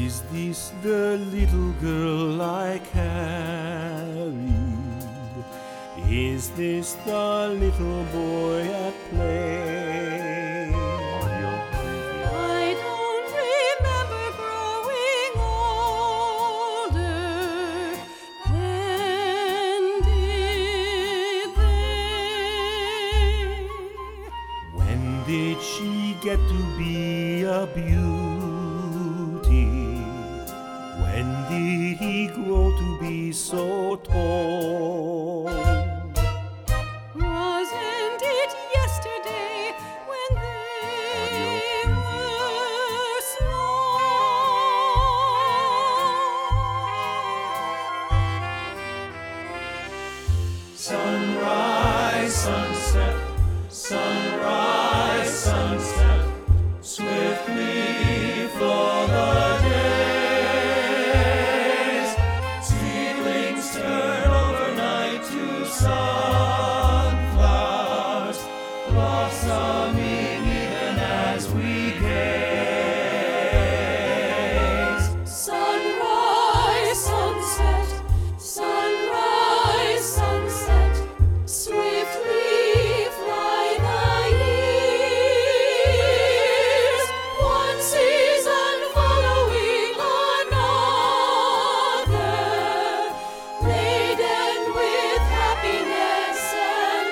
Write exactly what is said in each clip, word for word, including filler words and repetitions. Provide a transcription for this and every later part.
Is this the little girl I carried? Is this the little boy at play? Audio preview. I don't remember growing older. When did they? When did she get to be a beauty? When did he grow to be so tall? Wasn't it yesterday when Audio they preview. were small? Sunrise, sunset, sunrise, sunset, swiftly flow the days. Seedlings turn overnight to sunflowers, blossoming even as we gaze. Sunrise, sunset, sunrise, sunset, swiftly fly the years. One season following another, laden with happiness and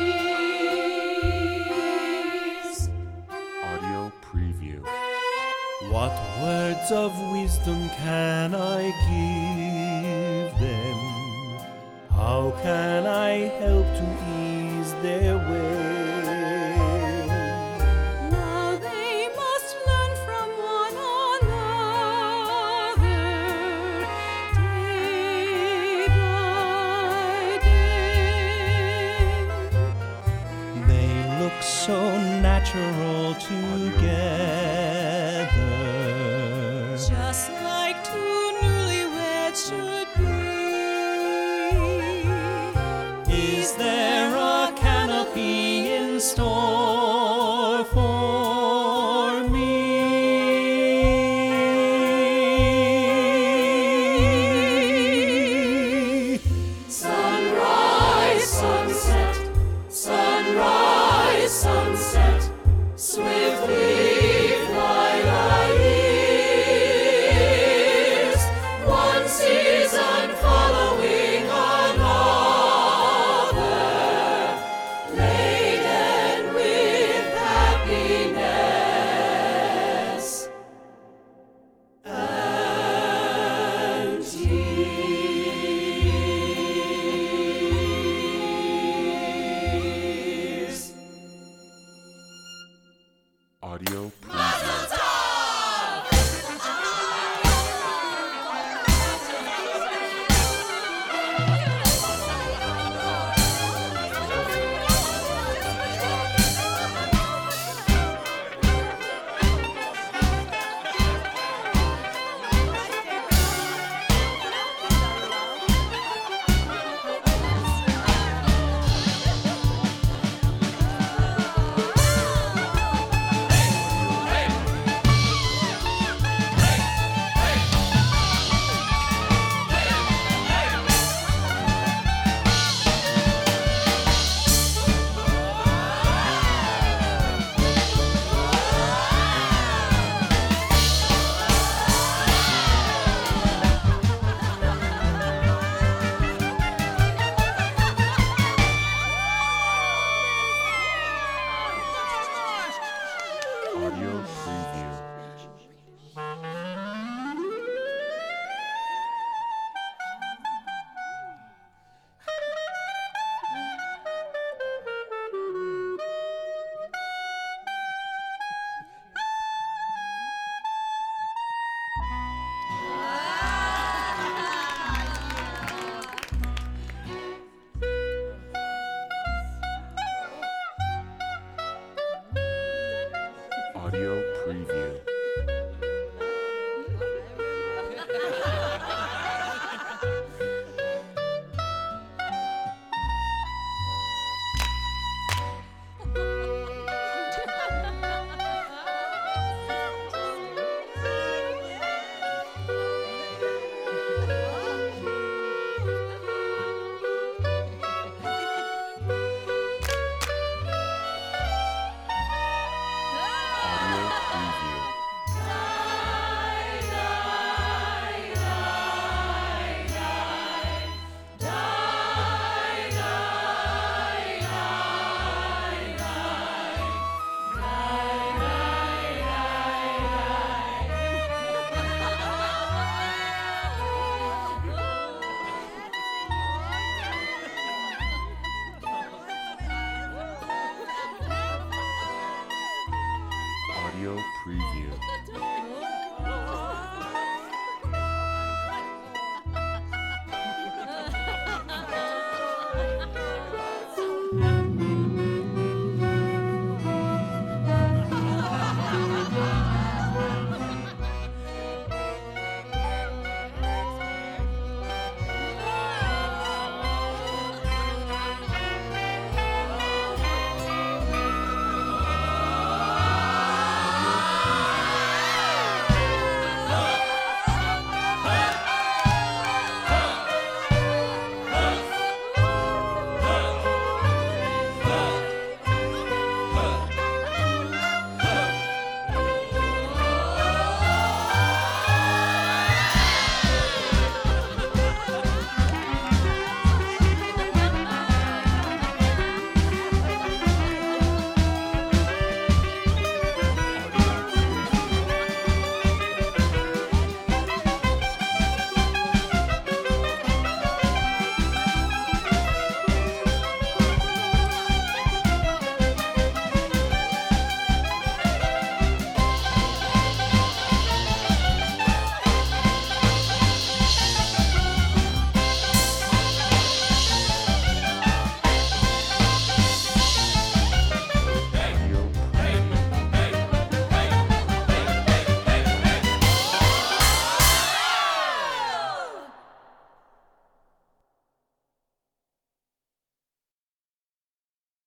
tears. Audio preview. What words of wisdom can I give them? How can I help to ease their way? Now they must learn from one another, day by day. They look so natural together. Just like two newlyweds should be. Is there a canopy in store for me? Sunrise, sunset, sunrise, sunset, swiftly fly the years. One season following another, laden with happiness and tears. Audio preview. Audio preview. Audio preview. Audio preview.